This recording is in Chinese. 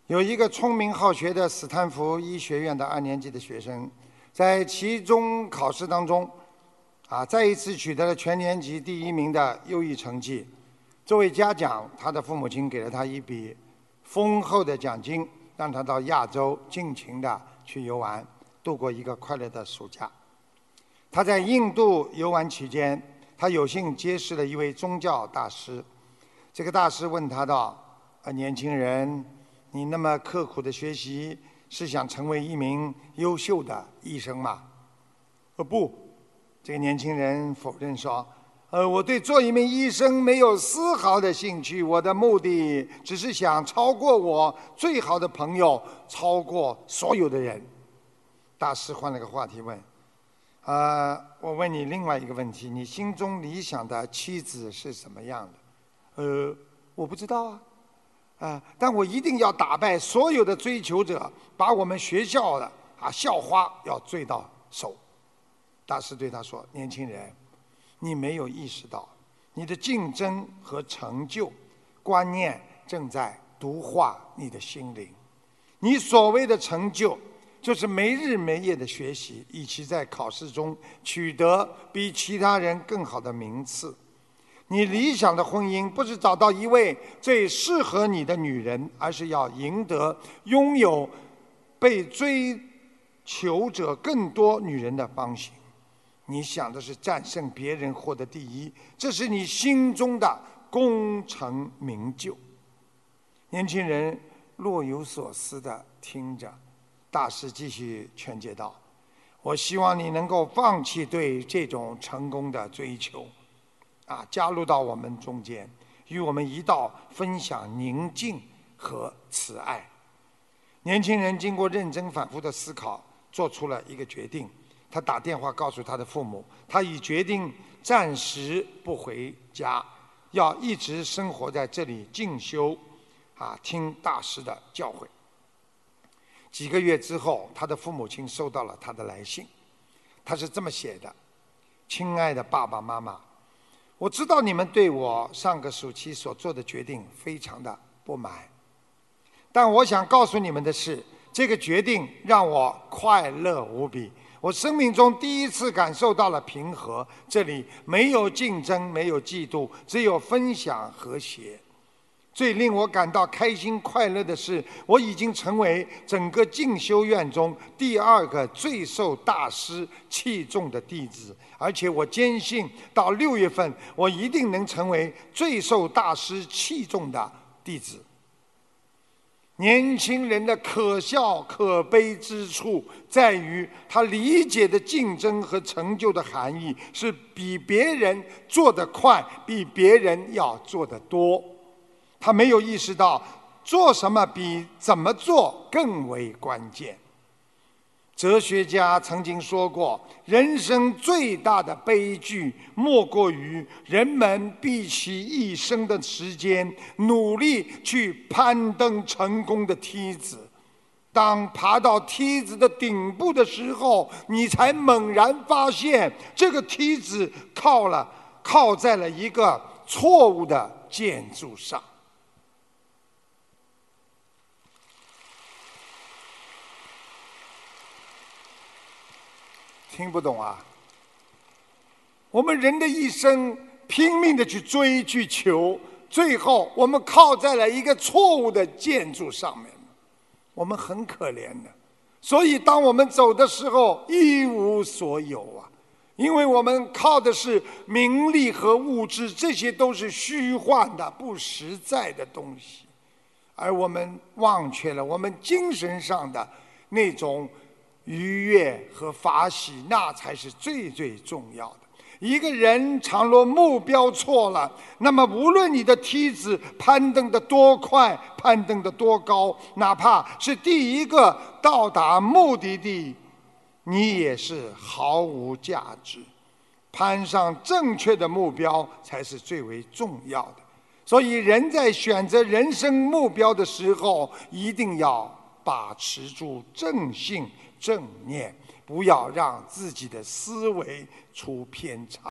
有一个聪明好学的斯坦福医学院的2年级的学生，在期中考试当中，再一次取得了全年级第1名的优异成绩。作为嘉奖，他的父母亲给了他一笔丰厚的奖金，让他到亚洲尽情地去游玩，度过一个快乐的暑假。他在印度游玩期间，他有幸结识了一位宗教大师。这个大师问他道：“年轻人，你那么刻苦的学习，是想成为一名优秀的医生吗？”不，这个年轻人否认说：“我对做一名医生没有丝毫的兴趣，我的目的只是想超过我最好的朋友，超过所有的人。”大师换了个话题问：“我问你另外一个问题，你心中理想的妻子是什么样的？”我不知道啊，但我一定要打败所有的追求者，把我们学校的校花要追到手。大师对他说：“年轻人，你没有意识到，你的竞争和成就观念正在毒化你的心灵。你所谓的成就，就是没日没夜的学习，以期在考试中取得比其他人更好的名次。你理想的婚姻不是找到一位最适合你的女人，而是要赢得拥有被追求者更多女人的芳心。你想的是战胜别人，获得第一，这是你心中的功成名就。”年轻人若有所思地听着，大师继续劝诫道：“我希望你能够放弃对这种成功的追求，加入到我们中间，与我们一道分享宁静和慈爱。”年轻人经过认真反复的思考，做出了一个决定。他打电话告诉他的父母，他已决定暂时不回家，要一直生活在这里进修，听大师的教诲。几个月之后，他的父母亲收到了他的来信，他是这么写的：“亲爱的爸爸妈妈，我知道你们对我上个暑期所做的决定非常的不满，但我想告诉你们的是，这个决定让我快乐无比。我生命中第一次感受到了平和，这里没有竞争，没有嫉妒，只有分享和谐。最令我感到开心快乐的是，我已经成为整个进修院中第2个最受大师器重的弟子，而且我坚信到6月份，我一定能成为最受大师器重的弟子。”年轻人的可笑可悲之处在于，他理解的竞争和成就的含义是比别人做得快，比别人要做得多。他没有意识到做什么比怎么做更为关键。哲学家曾经说过，人生最大的悲剧莫过于人们毕其一生的时间努力去攀登成功的梯子，当爬到梯子的顶部的时候，你才猛然发现这个梯子靠在了一个错误的建筑上。听不懂啊？我们人的一生拼命的去追去求，最后我们靠在了一个错误的建筑上面，我们很可怜的。所以当我们走的时候一无所有啊，因为我们靠的是名利和物质，这些都是虚幻的不实在的东西，而我们忘却了我们精神上的那种愉悦和法喜，那才是最最重要的。一个人倘若目标错了，那么无论你的梯子攀登得多快，攀登得多高，哪怕是第一个到达目的地，你也是毫无价值。攀上正确的目标才是最为重要的。所以人在选择人生目标的时候，一定要把持住正信正念，不要让自己的思维出偏差。